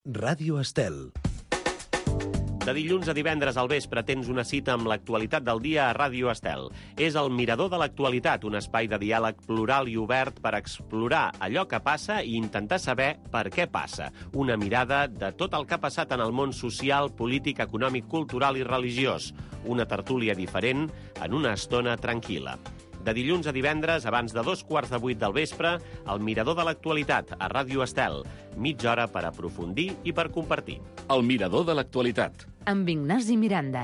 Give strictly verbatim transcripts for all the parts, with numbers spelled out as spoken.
Ràdio Estel. De dilluns a divendres al vespre tens una cita amb l'actualitat del dia a Ràdio Estel. És el Mirador de l'Actualitat, un espai de diàleg plural i obert per explorar allò que passa i intentar saber per què passa. Una mirada de tot el que ha passat en el món social, polític, econòmic, cultural i religiós. Una tertúlia diferent en una estona tranquil·la. De dilluns a divendres, abans de dos quarts de vuit del vespre, el Mirador de l'Actualitat, a Ràdio Estel. Mitja hora per aprofundir i per compartir. El Mirador de l'Actualitat. Amb Ignasi Miranda.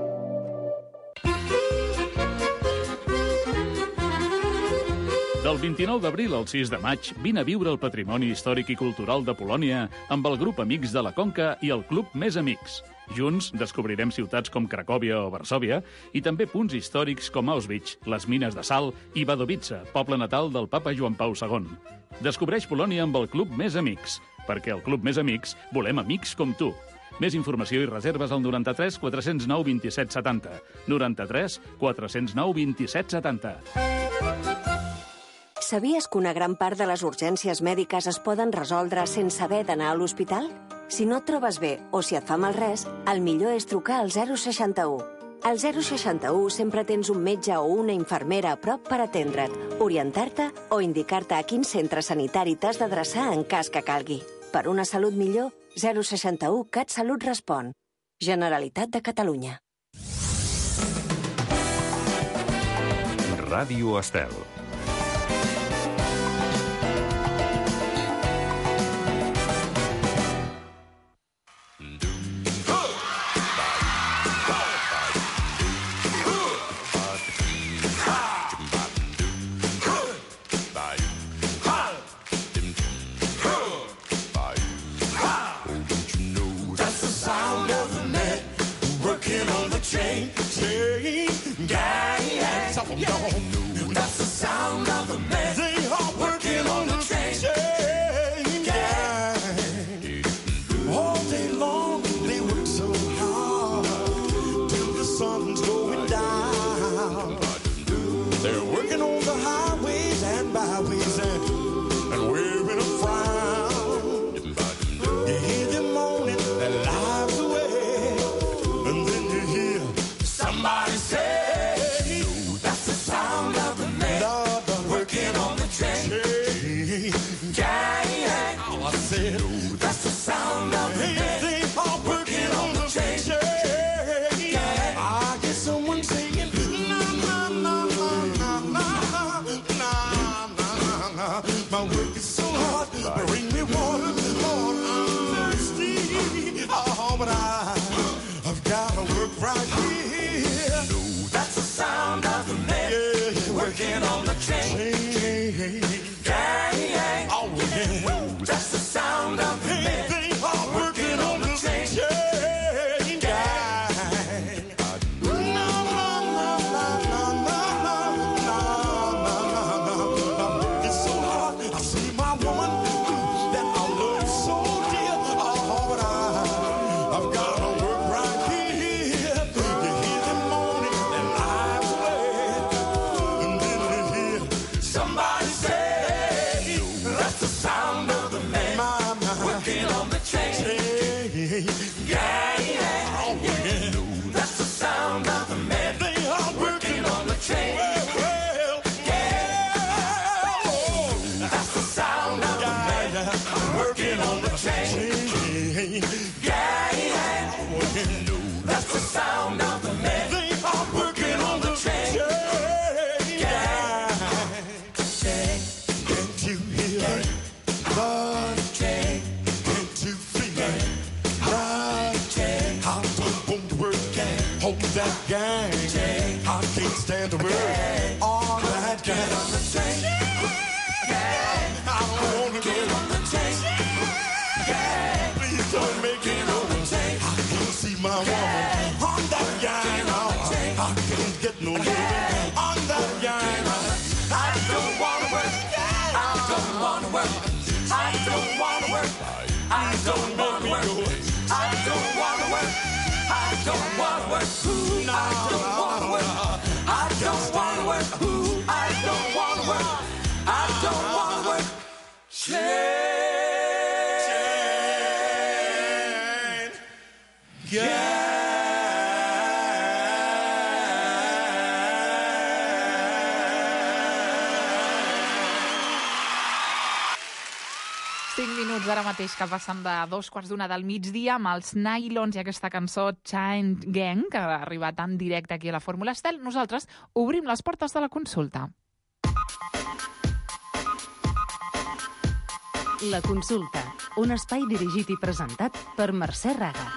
Del vint-i-nou d'abril al sis de maig, vine a viure el patrimoni històric i cultural de Polònia amb el grup Amics de la Conca i el Club Més Amics. Junts descobrirem ciutats com Cracòvia o Varsòvia i també punts històrics com Auschwitz, les mines de sal i Wadowice, poble natal del papa Joan Pau segon. Descobreix Polònia amb el Club Més Amics, perquè al Club Més Amics volem amics com tu. Més informació i reserves al noranta-tres quatre cents nou vint-i-set setanta. noranta-tres quatre cents nou vint-i-set setanta. Sabies que una gran part de les urgències mèdiques es poden resoldre sense haver d'anar a l'hospital? Si no et trobes bé o si et fa mal res, el millor és trucar al zero seixanta-u. Al zero seixanta-u sempre tens un metge o una infermera a prop per atendre't, orientar-te o indicar-te a quin centre sanitari t'has d'adreçar en cas que calgui. Per una salut millor, zero seixanta-u CatSalut respon. Generalitat de Catalunya. Ràdio Estel. That's the sound of the men. They are working on the train. Gang. All day long they work so hard till the sun's going down. They're working on the highways and byways and, and wearing a frown. You hear them moaning their lives away, and then you hear somebody say, that's the sound of the men. They are working on the train. Yeah. I hear someone singing, na na na na na na na na na. My work is so hard, bring me water, Lord, I'm thirsty. Oh, but I, I've got to work right here. That's the sound of the men. Yeah. Working on the train. Yeah, yeah. Oh, yeah. That's the sound of the men. They are working on the train. Gang. Gang. No, no, no, no, no, no, no, no, no. I'm working so hard. I see my woman that I love so dear. Oh, but I, I've got to work right here. You hear them moaning and lives away, and then you hear somebody say, that's the sound of the men. Working on the train. Yeah, yeah, oh, yeah. That's the sound of the men. They are working on the train. Well, yeah, oh, that's the sound of the men. Working on the train. Yeah, yeah, oh, yeah. That's the sound of the men. They are working on the train. Yeah, can't you hear it? But can't you feel it? Right, how to boom work, hold that gang. I can't stand the word. All that gang. Get on the train. I don't wanna get on the train. Please don't make it on the train. I can't see my woman on that gang. I can't get no living on that gang. I don't wanna work. I don't wanna work. I don't wanna work. I don't wanna work. I don't wanna work. I don't wanna work. I don't wanna work. I don't wanna work. I don't wanna work. I don't wanna work. Change. Cinc minuts ara mateix que passen de dos quarts d'una del migdia amb els Nylons i aquesta cançó Chain Gang, que ha arribat en directe aquí a la Fórmula Estel. Nosaltres obrim les portes de la consulta. La consulta, un espai dirigit i presentat per Mercè Raga.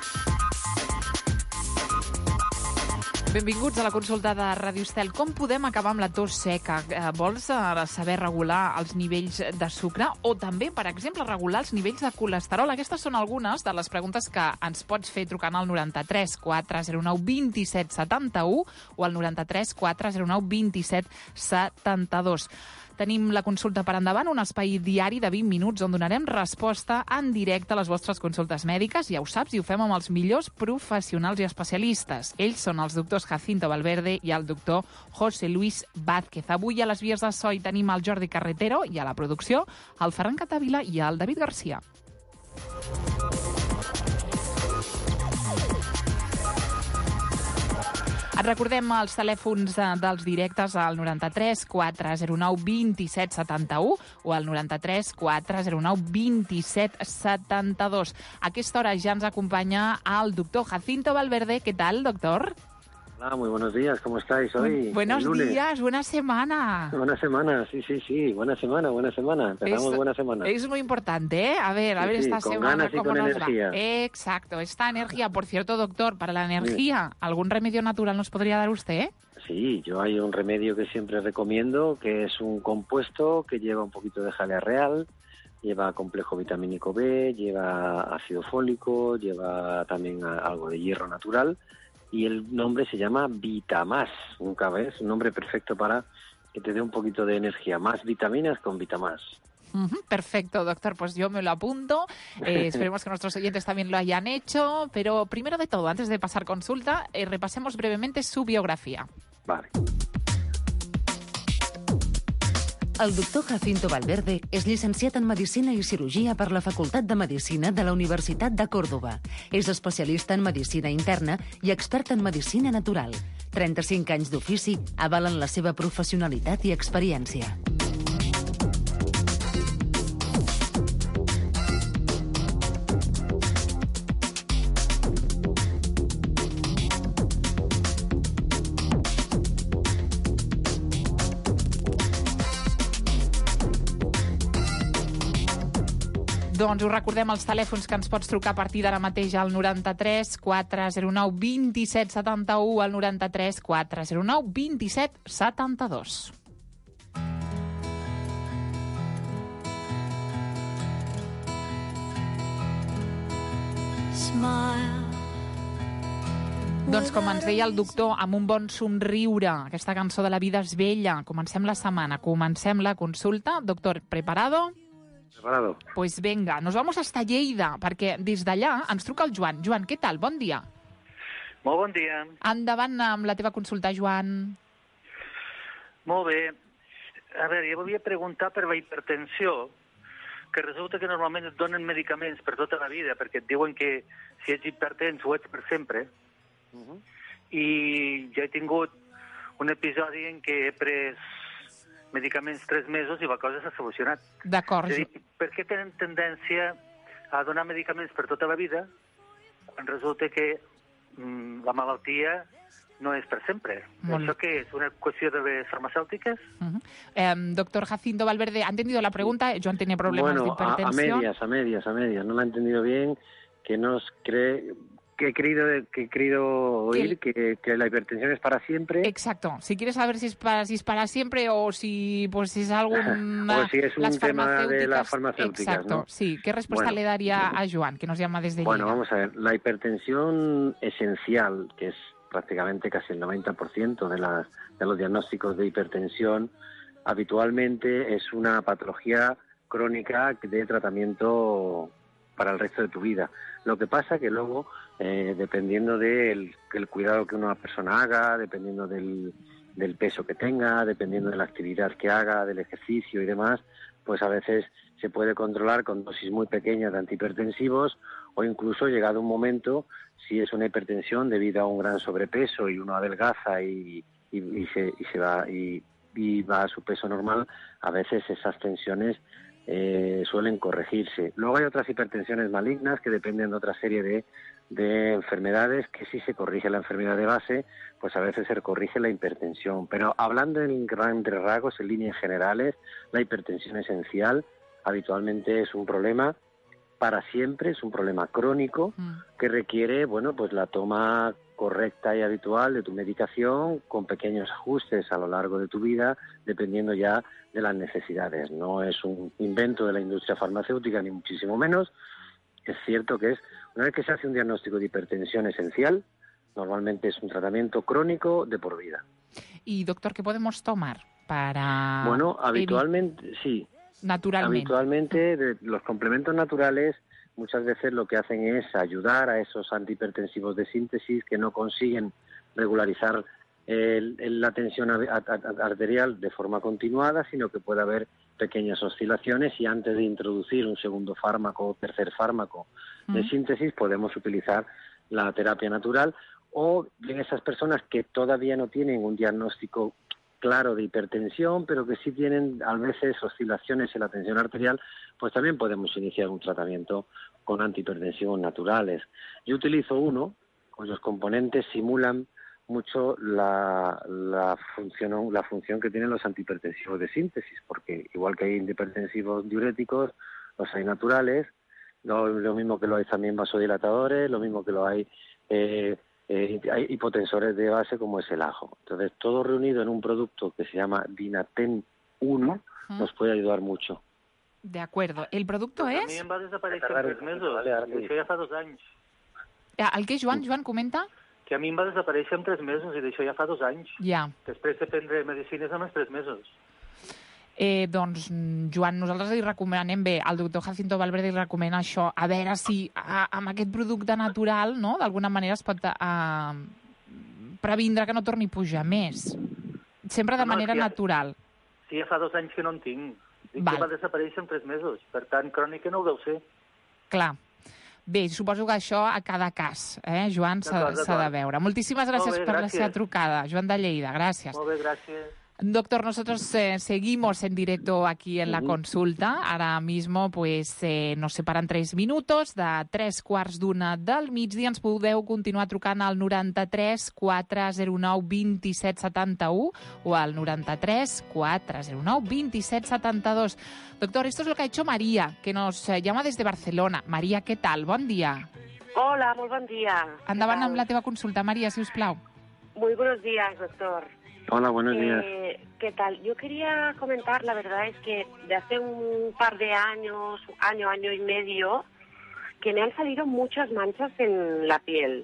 Benvinguts a la consulta de Ràdio Estel. Com podem acabar amb la tos seca? Eh, vols eh, saber regular els nivells de sucre o també, per exemple, regular els nivells de colesterol? Aquestes són algunes de les preguntes que ens pots fer trucant al noranta-tres quatre zero nou vint set setanta-u o al noranta-tres quatre zero nou vint set setanta-dos. Tenim la consulta per endavant, un espai diari de vint minuts on donarem resposta en directe a les vostres consultes mèdiques. Ja ho saps, i ho fem amb els millors professionals i especialistes. Ells són els doctors Jacinto Valverde i el doctor José Luis Vázquez. Avui a les vies de so hi tenim el Jordi Carretero i a la producció el Ferran Catavila i el David Garcia. Et recordem els telèfons dels directes al noranta-tres quatre zero nou vint set setanta-u o al noranta-tres quatre zero nou vint set setanta-dos. A aquesta hora ja ens acompanya el doctor Jacinto Valverde. ¿Qué tal, doctor? Hola, muy buenos días, ¿cómo estáis hoy? Buenos días, buena semana. Buena semana, sí, sí, sí, buena semana, buena semana. Empezamos es, buena semana. Es muy importante, ¿eh? A ver, a sí, ver sí, esta con semana ganas y cómo con nos energía. va. Exacto, esta energía. Por cierto, doctor, para la energía, ¿algún remedio natural nos podría dar usted? Sí, yo hay un remedio que siempre recomiendo, que es un compuesto que lleva un poquito de jalea real, lleva complejo vitamínico B, lleva ácido fólico, lleva también algo de hierro natural. Y el nombre se llama Vitamás, nunca ves, un nombre perfecto para que te dé un poquito de energía, más vitaminas con Vitamás. Uh-huh, perfecto, doctor, pues yo me lo apunto, eh, esperemos que nuestros oyentes también lo hayan hecho, pero primero de todo, antes de pasar consulta, eh, repasemos brevemente su biografía. Vale. El doctor Jacinto Valverde és llicenciat en Medicina i Cirurgia per la Facultat de Medicina de la Universitat de Còrdova. És especialista en Medicina Interna i expert en Medicina Natural. trenta-cinc anys d'ofici avalen la seva professionalitat i experiència. Doncs us recordem els telèfons que ens pots trucar a partir d'ara mateix al noranta-tres quatre zero nou vint set setanta-u, al noranta-tres quatre zero nou vint set setanta-dos. Doncs com ens deia el doctor, amb un bon somriure, aquesta cançó de La vida és bella, comencem la setmana, comencem la consulta. Doctor, ¿preparado? Preparado. Pues venga, nos vamos hasta Lleida, perquè des d'allà ens truca el Joan. Joan, què tal? Bon dia. Molt bon dia. Endavant amb la teva consulta, Joan. Molt bé. A veure, jo volia preguntar per la hipertensió, que resulta que normalment et donen medicaments per tota la vida, perquè et diuen que si ets hipertens ho ets per sempre. Uh-huh. I ja he tingut un episodi en què he pres medicaments tres mesos i la cosa s'ha solucionat. D'acord. És a dir, per què tenen tendència a donar medicaments per tota la vida quan resulta que mm, la malaltia no és per sempre? Molt ¿Això qué es? ¿Una cuestión de les farmacéuticas? Uh-huh. eh, doctor Jacinto Valverde, ¿ha entendido la pregunta? Joan tenía problemas bueno, de hipertensión. A, a medias, a medias, a medias. No la he entendido bien, que nos cree... que he querido, que he querido oír que, que la hipertensión es para siempre. Exacto. Si quieres saber si es para, si es para siempre o si pues si es algún... o si es un las tema de las farmacéuticas, Exacto, ¿no? Sí. ¿Qué respuesta bueno, le daría a Joan, que nos llama desde Bueno, Lleida? vamos a ver. La hipertensión esencial, que es prácticamente casi el noventa por ciento de, las, de los diagnósticos de hipertensión, habitualmente es una patología crónica de tratamiento para el resto de tu vida. Lo que pasa que luego, eh, dependiendo del, del cuidado que una persona haga, dependiendo del, del peso que tenga, dependiendo de la actividad que haga, del ejercicio y demás, pues a veces se puede controlar con dosis muy pequeñas de antihipertensivos o incluso llegado un momento, si es una hipertensión debido a un gran sobrepeso y uno adelgaza y, y, y, se, y se va y, y va a su peso normal, a veces esas tensiones eh, suelen corregirse. Luego hay otras hipertensiones malignas que dependen de otra serie de, de enfermedades que si se corrige la enfermedad de base, pues a veces se corrige la hipertensión. Pero hablando en grandes rasgos, en líneas generales, la hipertensión esencial habitualmente es un problema para siempre, es un problema crónico mm. que requiere, bueno, pues la toma correcta y habitual de tu medicación con pequeños ajustes a lo largo de tu vida, dependiendo ya de las necesidades. No es un invento de la industria farmacéutica, ni muchísimo menos. Es cierto que es, una vez que se hace un diagnóstico de hipertensión esencial, normalmente es un tratamiento crónico de por vida. Y, doctor, ¿qué podemos tomar para...? Bueno, habitualmente, sí. Naturalmente. Habitualmente, de, los complementos naturales muchas veces lo que hacen es ayudar a esos antihipertensivos de síntesis que no consiguen regularizar el, el, la tensión arterial de forma continuada, sino que puede haber pequeñas oscilaciones, y antes de introducir un segundo fármaco o tercer fármaco mm. de síntesis podemos utilizar la terapia natural, o bien esas personas que todavía no tienen un diagnóstico claro de hipertensión, pero que sí tienen a veces oscilaciones en la tensión arterial, pues también podemos iniciar un tratamiento con antihipertensivos naturales. Yo utilizo uno cuyos componentes simulan mucho la, la, función, la función que tienen los antihipertensivos de síntesis, porque igual que hay antihipertensivos diuréticos, los hay naturales, lo, lo mismo que lo hay también vasodilatadores, lo mismo que lo hay... Eh, Eh, hay hipotensores de base como es el ajo. Entonces, todo reunido en un producto que se llama Dinaten uno uh-huh. nos puede ayudar mucho. De acuerdo. ¿El producto pues és? A mi em va desaparèixer en tres mesos. Vale, I això ja fa dos anys. El què, Joan? Joan, comenta? Que a mi em va desaparèixer en tres mesos i d'això ja fa dos anys. Ja. Després de prendre medicines en els tres mesos. Eh, doncs, Joan, nosaltres li recomanem bé, el doctor Jacinto Valverde li recomana això, a veure si a, amb aquest producte natural, no?, d'alguna manera es pot a, previndre que no torni a pujar més. Sempre de no, manera si ja, natural. Sí, ja fa dos anys que no en tinc. Dic Val. que va desaparèixer en tres mesos. Per tant, crònica no ho deu ser. Clar. Bé, suposo que això a cada cas, eh, Joan, s'ha de veure. Moltíssimes gràcies bé, per gràcies. la seva trucada. Joan de Lleida, gràcies. Molt bé, gràcies. Doctor, nosotros eh, seguimos en directo aquí en la consulta. Ahora mismo pues eh, nos separan tres minutos de tres quarts d'una del migdia. Ens podeu continuar trucant al noranta-tres quatre zero nou dos set set u o al noranta-tres quatre zero nou dos set set dos. Doctor, esto es lo que ha hecho María, que nos llama desde Barcelona. María, ¿qué tal? Bon dia. Hola, molt bon dia. Endavant amb la teva consulta, María, si us plau. Muy buenos días, doctor. Hola, buenos días. Eh, ¿Qué tal? Yo quería comentar, la verdad es que de hace un par de años, año, año y medio, que me han salido muchas manchas en la piel.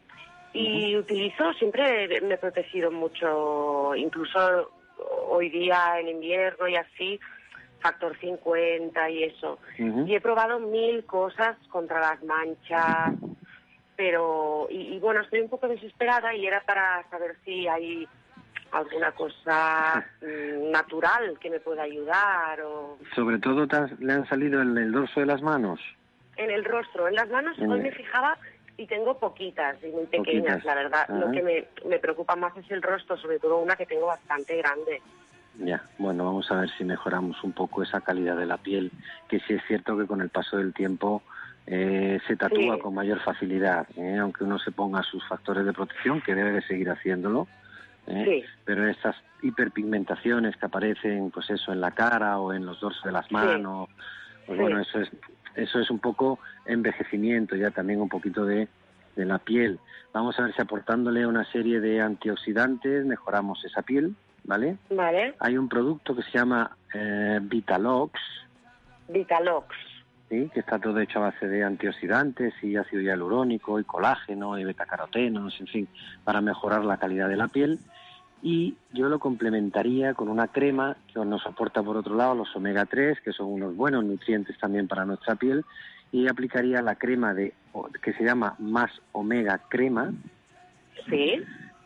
Y uh-huh. utilizo, siempre me he protegido mucho, incluso hoy día en invierno y así, factor cincuenta y eso. Uh-huh. Y he probado mil cosas contra las manchas, pero, y, y bueno, estoy un poco desesperada y era para saber si hay alguna cosa natural que me pueda ayudar o... Sobre todo te has, le han salido en el dorso de las manos. En el rostro, en las manos en hoy el... me fijaba y tengo poquitas y muy pequeñas, poquitas. La verdad. Ajá. Lo que me, me preocupa más es el rostro, sobre todo una que tengo bastante grande. Ya, bueno, vamos a ver si mejoramos un poco esa calidad de la piel, que sí es cierto que con el paso del tiempo eh, se tatúa sí. con mayor facilidad, ¿eh? Aunque uno se ponga sus factores de protección, que debe de seguir haciéndolo. ¿Eh? Sí. Pero estas hiperpigmentaciones que aparecen, pues eso, en la cara o en los dorsos de las manos, sí. pues sí. bueno, eso es eso es un poco envejecimiento ya también un poquito de, de la piel. Vamos a ver si aportándole una serie de antioxidantes mejoramos esa piel, ¿vale? Vale. Hay un producto que se llama eh, Vitalox. Vitalox. Sí, que está todo hecho a base de antioxidantes y ácido hialurónico y colágeno y betacarotenos, en fin, para mejorar la calidad de la piel. Y yo lo complementaría con una crema que nos aporta por otro lado los omega tres, que son unos buenos nutrientes también para nuestra piel, y aplicaría la crema de que se llama Más Omega Crema. Sí.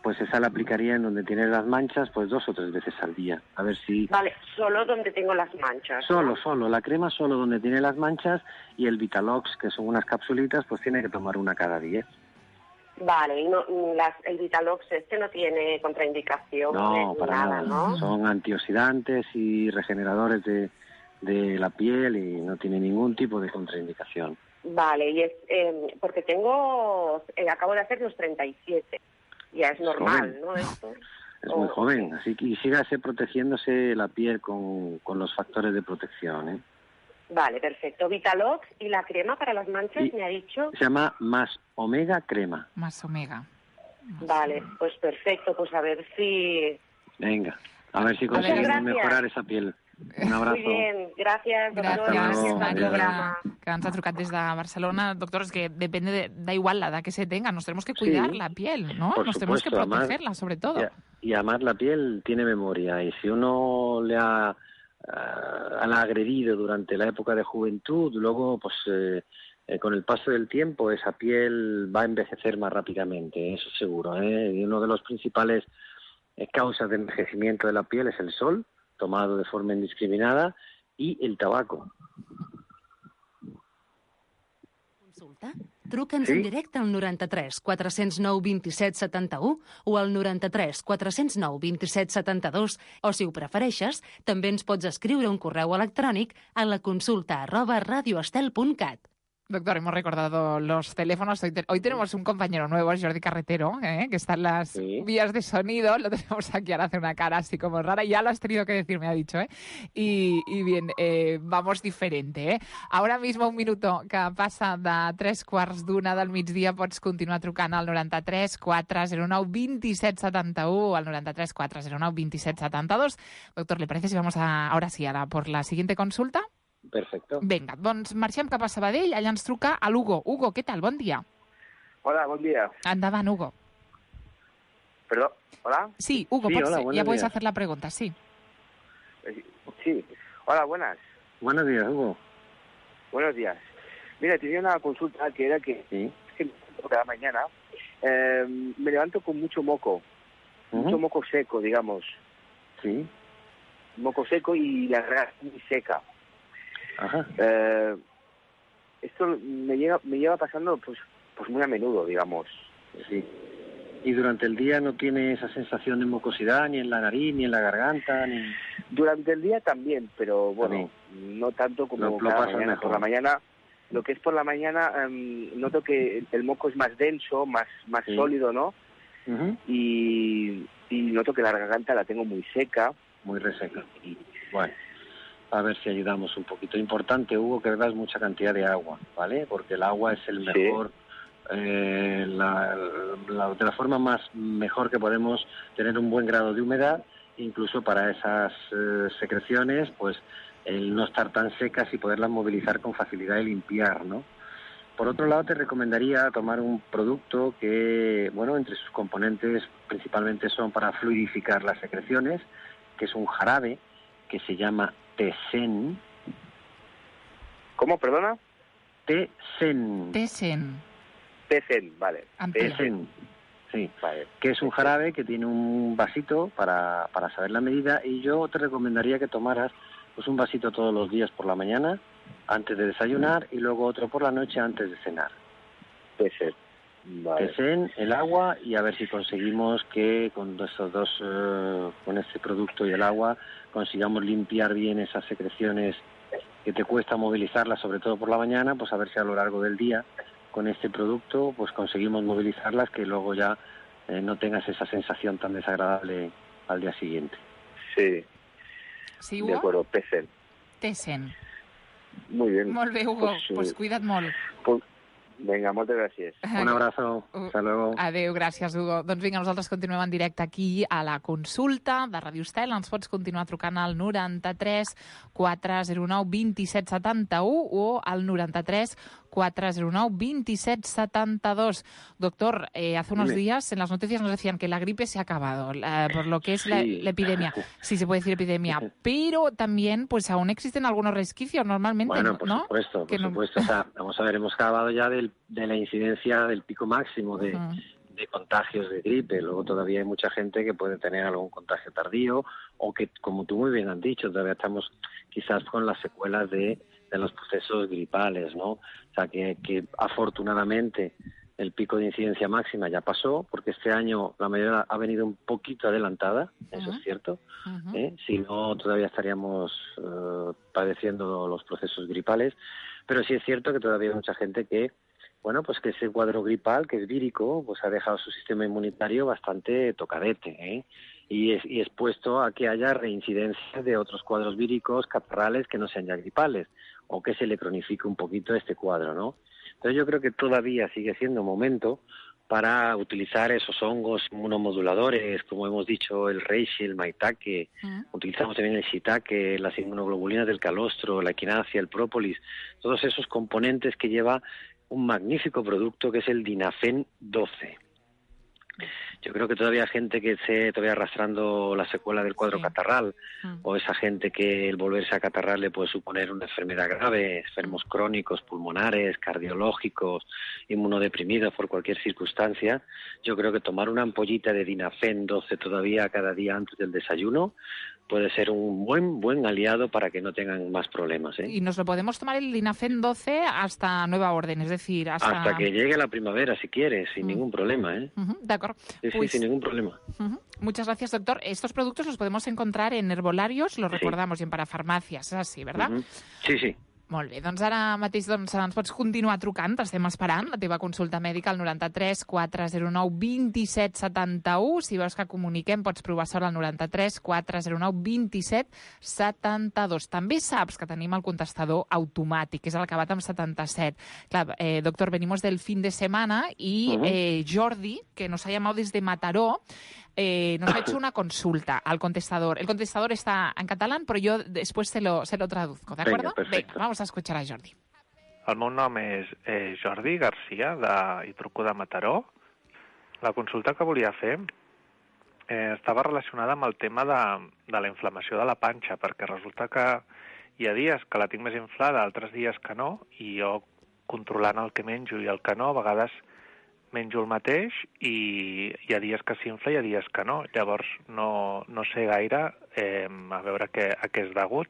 pues esa la aplicaría en donde tienes las manchas, pues dos o tres veces al día. A ver si... Vale, solo donde tengo las manchas. Solo, ¿no? solo. La crema solo donde tiene las manchas y el Vitalox, que son unas capsulitas, pues tiene que tomar una cada día. Vale, y no, las, el Vitalox este no tiene contraindicación No, ni para nada, nada. ¿no? Son antioxidantes y regeneradores de, de la piel y no tiene ningún tipo de contraindicación. Vale, y es eh, porque tengo, eh, acabo de hacer los treinta y siete. Ya es normal, joven. ¿no? Esto. Es O- muy joven, así que y sígase protegiéndose la piel con, con los factores de protección, ¿eh? Vale, perfecto. Vitalox y la crema para las manchas, Y- me ha dicho. Se llama Más Omega Crema. Más omega. Vale, pues perfecto, pues a ver si... Venga, a ver si Muchas conseguimos gracias. mejorar esa piel. Un abrazo. Muy bien, gracias, doctor, Gràcies, Hasta luego. gracias al Maria, programa. que ens ha trucat des de Barcelona. Doctor, es que depende, de, da igual la edad que se tenga, nos tenemos que cuidar Sí, la piel, ¿no? por Nos tenemos que supuesto, además- protegerla, sobre todo. Y, a- y además la piel tiene memoria y si uno le ha, ah, la ha agredido durante la época de juventud, luego pues eh, eh, con el paso del tiempo esa piel va a envejecer más rápidamente, eso seguro, ¿eh? Y uno de los principales eh, causas de envejecimiento de la piel es el sol, tomado de forma indiscriminada, y el tabaco. Consulta? Truca'ns Sí? en directe al noranta-tres quatre cents nou vint-i-set setanta-u o al noranta-tres quatre cents nou vint-i-set setanta-dos o, si ho prefereixes, també ens pots escriure un correu electrònic a la consulta arroba radioestel punt cat. Doctor, hemos recordado los teléfonos. Hoy, te- hoy tenemos un compañero nuevo, Jordi Carretero, ¿eh? Que está en las Sí. vías de sonido. Lo tenemos aquí, ahora hace una cara así como rara. Ya lo has tenido que decir, me ha dicho, ¿eh? Y, y bien, eh, vamos diferente, ¿eh? Ahora mismo un minuto que passa de tres quarts d'una del migdia, pots continuar trucant al noranta-tres quatre zero nou vint-i-set setanta-u o al noranta-tres quatre zero nou vint-i-set setanta-dos. Doctor, ¿le parece si vamos a, ahora sí, ahora por la siguiente consulta? Perfecto. Vinga, doncs marxem cap a Sabadell. Allà ens truca a l'Hugo. Hugo, què tal? Bon dia. Hola, buen día. Endavant, Hugo. Perdón, ¿hola? Sí, Hugo, Sí, pots, hola, ya buenos puedes días. hacer la pregunta, sí. Eh, Sí, hola, buenas. Buenos días, Hugo. Buenos días. Mira, tenía una consulta que era que, Sí. que cada mañana eh, me levanto con mucho moco, mucho Ujú. moco seco, digamos, Sí. moco seco y la garganta muy seca. Ajá. Eh, esto me llega, me lleva pasando pues, pues muy a menudo, digamos. Sí. Y durante el día no tiene esa sensación de mucosidad ni en la nariz, ni en la garganta, ni... Durante el día también, pero bueno, no tanto como Lo- lo cada pasas mañana. mejor. Por la mañana, lo que es por la mañana, em, noto que el, el moco es más denso, más, más Sí. sólido, ¿no? Ujú. Y, y noto que la garganta la tengo muy seca. Muy reseca. Bueno, a ver si ayudamos un poquito. Importante, Hugo, que bebas mucha cantidad de agua, ¿vale? Porque el agua es el Sí. mejor... eh, la, la- de la forma más mejor que podemos tener un buen grado de humedad, incluso para esas eh, secreciones, pues el no estar tan secas y poderlas movilizar con facilidad y limpiar, ¿no? Por otro lado, te recomendaría tomar un producto que, bueno, entre sus componentes principalmente son para fluidificar las secreciones, que es un jarabe que se llama Tesen. ¿Cómo, perdona? Tesen. Tesen. Tesen, vale. Amplía. Tesen. Sí. Vale. Que es un jarabe que tiene un vasito para, para saber la medida, y yo te recomendaría que tomaras pues un vasito todos los días por la mañana antes de desayunar y luego otro por la noche antes de cenar. Tesen. Vale. Tesen, el agua, y a ver si conseguimos que con estos dos, eh, con este producto y el agua, consigamos limpiar bien esas secreciones que te cuesta movilizarlas, sobre todo por la mañana, pues a ver si a lo largo del día con este producto pues conseguimos movilizarlas, que luego ya eh, no tengas esa sensación tan desagradable al día siguiente. Sí, Sí, de Hugo? acuerdo, Tesen. Tesen. Muy bien. Molt bé, Hugo. Pues, Pues, eh, cuida't molt. Pues, venga, muchas gracias. Un abrazo, hasta luego. Adéu, gràcies, Hugo. Doncs vinga, nosaltres continuem en directe aquí a la consulta de Radio Estel. Ens pots continuar trucant al noranta-tres quatre zero nou vint-i-set setanta-u o al noranta-tres quatre zero nou vint-i-set setanta-dos. Doctor, eh, hace unos Dime. días en las noticias nos decían que la gripe se ha acabado, la- por lo que es la, Sí. la epidemia. Sí, se puede decir epidemia. Pero también, pues aún existen algunos resquicios normalmente, Bueno, por ¿no? supuesto, Que por no- supuesto. O sea, vamos a ver, hemos acabado ya del, de la incidencia del pico máximo de, Ujú. de contagios de gripe. Luego todavía hay mucha gente que puede tener algún contagio tardío o que, como tú muy bien has dicho, todavía estamos quizás con las secuelas de, de los procesos gripales, ¿no? O sea, que, que afortunadamente el pico de incidencia máxima ya pasó, porque este año la mayoría ha venido un poquito adelantada, eso Uh-huh. es cierto. Uh-huh. ¿eh? Si no, todavía estaríamos eh, padeciendo los procesos gripales, pero sí es cierto que todavía hay mucha gente que, bueno, pues que ese cuadro gripal, que es vírico, pues ha dejado su sistema inmunitario bastante tocadete, ¿eh? Y, es, y expuesto a que haya reincidencia de otros cuadros víricos, catarrales, que no sean ya gripales, o que se le cronifique un poquito este cuadro, ¿no? Entonces yo creo que todavía sigue siendo momento para utilizar esos hongos inmunomoduladores, como hemos dicho, el reishi, el maitake, Uh-huh. utilizamos también el shiitake, las inmunoglobulinas del calostro, la equinacia, el própolis, todos esos componentes que lleva un magnífico producto que es el Dinafen doce. Yo creo que todavía hay gente que esté todavía arrastrando la secuela del cuadro Sí. catarral, Mm. o esa gente que el volverse a catarrar le puede suponer una enfermedad grave, enfermos crónicos, pulmonares, cardiológicos, inmunodeprimidos por cualquier circunstancia. Yo creo que tomar una ampollita de Dinafen doce todavía cada día antes del desayuno puede ser un buen buen aliado para que no tengan más problemas, ¿eh? Y nos lo podemos tomar el Dinafen doce hasta nueva orden, es decir, hasta... Hasta que llegue la primavera, si quieres, sin Mm. ningún problema, ¿eh? Ujú, de acuerdo. Sí, sí, Pues, sin ningún problema. ujú. Muchas gracias, doctor. Estos productos los podemos encontrar en herbolarios, los Sí. recordamos, i en parafarmàcies, és així, verdad? Mhm. Sí, sí. Molt bé, doncs ara mateix doncs, ens pots continuar trucant, t'estem esperant, la teva consulta mèdica al noranta-tres quatre zero nou vint set setanta u. Si veus que comuniquem, pots provar sort al noranta-tres quatre zero nou vint set setanta dos. També saps que tenim el contestador automàtic, és el acabat amb setanta-set. Clar, eh, doctor, venimos del fin de semana y Uh-huh. eh, Jordi, que nos ha llamado desde Mataró, Eh, nos ha hecho una consulta al contestador. El contestador está en catalán, pero yo después se lo, se lo traduzco, ¿de Venga, acuerdo? perfecto. Venga, vamos a escuchar a Jordi. El meu nom és eh, Jordi Garcia, de, i truco de Mataró. La consulta que volia fer eh, estava relacionada amb el tema de, de la inflamació de la panxa, perquè resulta que hi ha dies que la tinc més inflada, altres dies que no, i jo, controlant el que menjo i el que no, a vegades menjo el mateix i hi ha dies que s'infla i hi ha dies que no. Llavors no, no sé gaire eh, a veure què, a què és degut,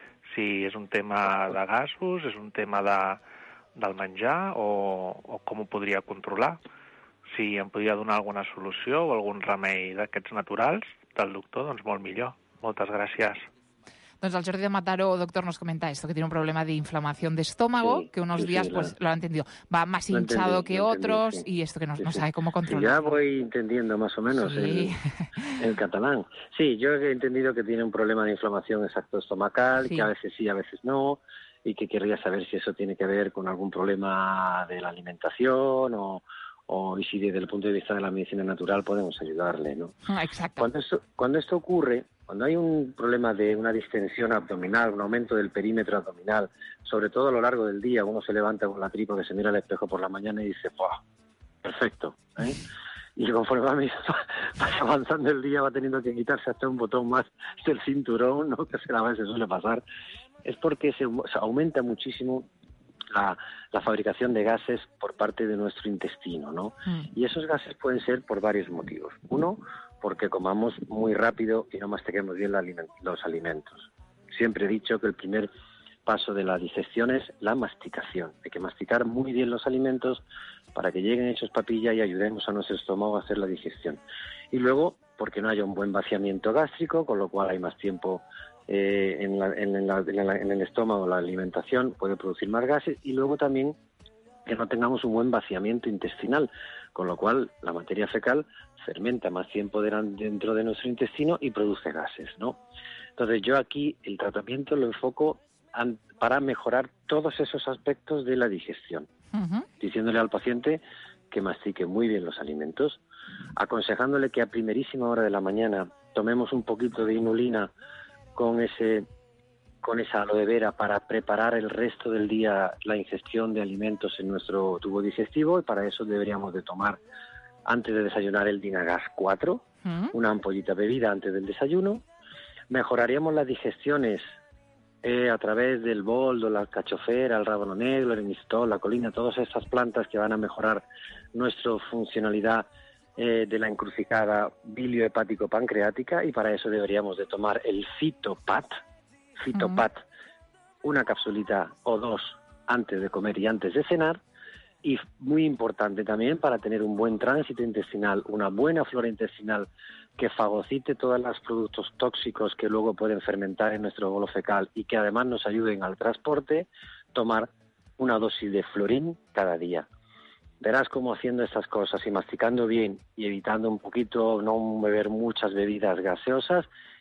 si és un tema de gasos, és un tema de, del menjar o, o com ho podria controlar. Si em podria donar alguna solució o algun remei d'aquests naturals del doctor, doncs molt millor. Moltes gràcies. Doncs el Jordi de Mataró, doctor, nos comenta esto, que tiene un problema de inflamación de estómago, Sí, que unos sí, sí, días la- pues lo ha entendido, va más Lo hinchado entendí, que lo entendí, otros sí. y esto que no, Sí, no sí. sabe cómo Sí, controlar. ya voy entendiendo más o menos Sí. el, el catalán. Sí, yo he entendido que tiene un problema de inflamación exacto estomacal, Sí. que a veces sí, a veces no, y que querría saber si eso tiene que ver con algún problema de la alimentación o, o y si desde el punto de vista de la medicina natural podemos ayudarle, ¿no? Ah, Exacto. Cuando esto, cuando esto ocurre, cuando hay un problema de una distensión abdominal, un aumento del perímetro abdominal, sobre todo a lo largo del día, uno se levanta con la tripa, que se mira al espejo por la mañana y dice, ¡buah! Perfecto, ¿eh? Y conforme va, va avanzando el día, va teniendo que quitarse hasta un botón más del cinturón, ¿no? Que a veces suele pasar. Es porque se, se aumenta muchísimo la, la fabricación de gases por parte de nuestro intestino, ¿no? Mm. Y esos gases pueden ser por varios motivos. Uno, porque comamos muy rápido y no mastiquemos bien la aliment- los alimentos. Siempre he dicho que el primer paso de la digestión es la masticación. Hay que masticar muy bien los alimentos para que lleguen hechos papilla y ayudemos a nuestro estómago a hacer la digestión. Y luego, porque no haya un buen vaciamiento gástrico, con lo cual hay más tiempo eh, en, la- en la- en la- en el estómago, la alimentación puede producir más gases, y luego también que no tengamos un buen vaciamiento intestinal, con lo cual la materia fecal fermenta más tiempo de- dentro de nuestro intestino y produce gases, ¿no? Entonces yo aquí el tratamiento lo enfoco an- para mejorar todos esos aspectos de la digestión, Ujú. diciéndole al paciente que mastique muy bien los alimentos, aconsejándole que a primerísima hora de la mañana tomemos un poquito de inulina con ese con esa aloe vera para preparar el resto del día la ingestión de alimentos en nuestro tubo digestivo, y para eso deberíamos de tomar antes de desayunar el Dinagas cuatro, Mm. una ampollita bebida antes del desayuno. Mejoraríamos las digestiones eh, a través del boldo, la cachofera, el rábano negro, el mistol, la colina, todas estas plantas que van a mejorar nuestra funcionalidad eh, de la encrucijada biliohepático-pancreática, y para eso deberíamos de tomar el Fitopat, Fitopat, uh-huh. una capsulita o dos antes de comer y antes de cenar. Y muy importante también para tener un buen tránsito intestinal, una buena flora intestinal que fagocite todos los productos tóxicos que luego pueden fermentar en nuestro bolo fecal y que además nos ayuden al transporte, tomar una dosis de florín cada día. Verás cómo haciendo estas cosas y masticando bien y evitando un poquito, no beber muchas bebidas gaseosas,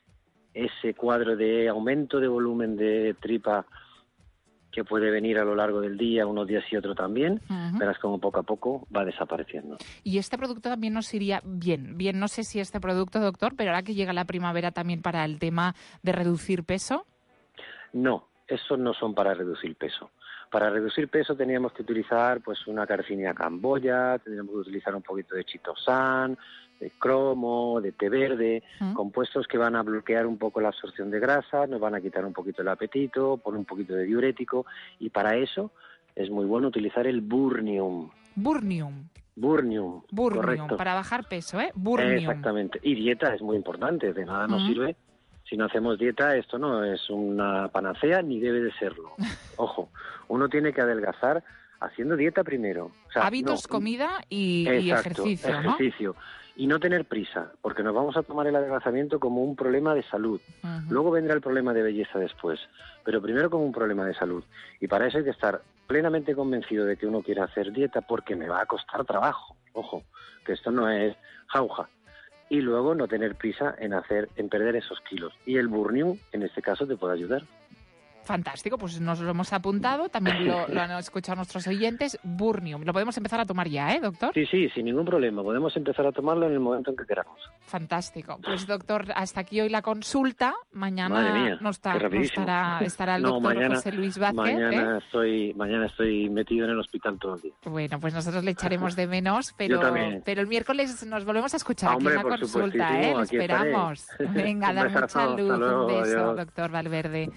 ese cuadro de aumento de volumen de tripa que puede venir a lo largo del día, unos días y otro también, uh-huh. verás como poco a poco va desapareciendo. Y este producto también nos iría bien. Bien, no sé si este producto, doctor, pero ahora que llega la primavera también para el tema de reducir peso. No, esos no son para reducir peso. Para reducir peso teníamos que utilizar pues una carcinia camboya, tendríamos que utilizar un poquito de chitosan, de cromo, de té verde, ¿Mm? compuestos que van a bloquear un poco la absorción de grasa, nos van a quitar un poquito el apetito, poner un poquito de diurético, y para eso es muy bueno utilizar el Burnium. Burnium. Burnium, Burnium, correcto. Para bajar peso, ¿eh? Burnium. Exactamente. Y dieta es muy importante, de nada nos ¿Mm? sirve. Si no hacemos dieta, esto no es una panacea ni debe de serlo. Ojo, uno tiene que adelgazar haciendo dieta primero. O sea, hábitos, no, comida y, exacto, y ejercicio, ¿no? ejercicio. Y no tener prisa, porque nos vamos a tomar el adelgazamiento como un problema de salud. Uh-huh. Luego vendrá el problema de belleza después, pero primero como un problema de salud. Y para eso hay que estar plenamente convencido de que uno quiere hacer dieta porque me va a costar trabajo. Ojo, que esto no es jauja. Y luego no tener prisa en hacer, en perder esos kilos. Y el Burnium, en este caso, te puede ayudar. Fantástico, pues nos lo hemos apuntado, también lo, lo han escuchado nuestros oyentes, Burnium. Lo podemos empezar a tomar ya, ¿eh, doctor? Sí, sí, sin ningún problema. Podemos empezar a tomarlo en el momento en que queramos. Fantástico. Pues, doctor, hasta aquí hoy la consulta. Mañana Madre mía, no, está, no estará, estará el no, doctor mañana, José Luis Vázquez. Mañana, ¿eh? estoy, mañana estoy metido en el hospital todo el día. Bueno, pues nosotros le echaremos de menos, pero, pero el miércoles nos volvemos a escuchar ah, hombre, aquí en la consulta, ¿eh? Le esperamos. Estaré. Venga, dame mucha luz. Luego, un beso, adiós. doctor Valverde.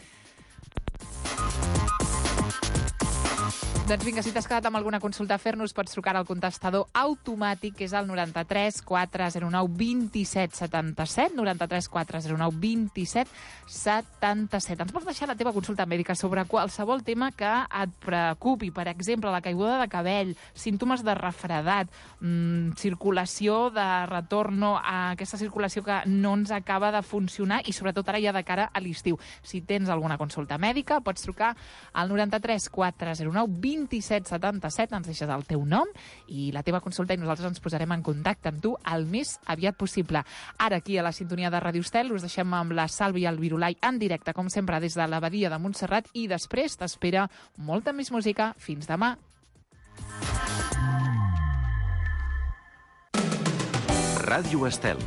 Doncs vinga, si t'has quedat amb alguna consulta a fer-nos, pots trucar al contestador automàtic, que és el noranta-tres quatre zero nou vint set setanta-set, noranta-tres quatre zero nou vint set setanta-set. Ens pots deixar la teva consulta mèdica sobre qualsevol tema que et preocupi, per exemple, la caiguda de cabell, símptomes de refredat, mmm, circulació de retorn a aquesta circulació que no ens acaba de funcionar i sobretot ara ja de cara a l'estiu. Si tens alguna consulta mèdica, pots trucar al noranta-tres quatre zero nou vint set setanta-set, ens deixes el teu nom i la teva consulta i nosaltres ens posarem en contacte amb tu el més aviat possible. Ara, aquí a la sintonia de Ràdio Estel, us deixem amb la Salvi i el Virulai en directe, com sempre, des de l'Abadia de Montserrat, i després t'espera molta més música. Fins demà. Ràdio Estel.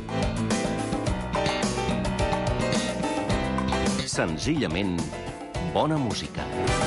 Senzillament bona música.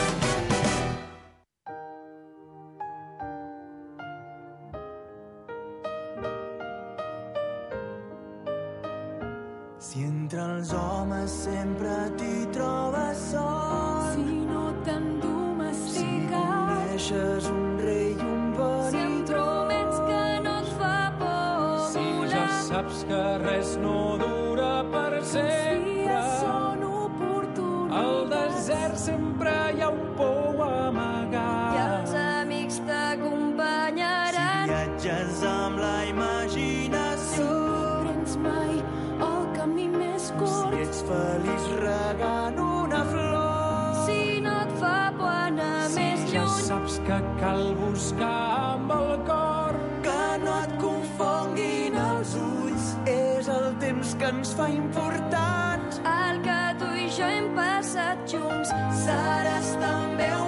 Si entre els homes sempre t'hi trobes sol, si no t'han domesticat, si coneixes un rei i un perill, si em promets que no et fa por, si ja saps que res no dura per sempre, si ja són oportunistes, al desert sempre hi ha un pou amagat, i els amics t'acompanyaran, si viatges amb la imaginació, mai el camí més curt. Si ets feliç regant una flor, si no et fa por anar si més ja lluny, saps que cal buscar amb el cor, que no et confonguin els ulls, és el temps que ens fa importants. El que tu i jo hem passat junts seràs també un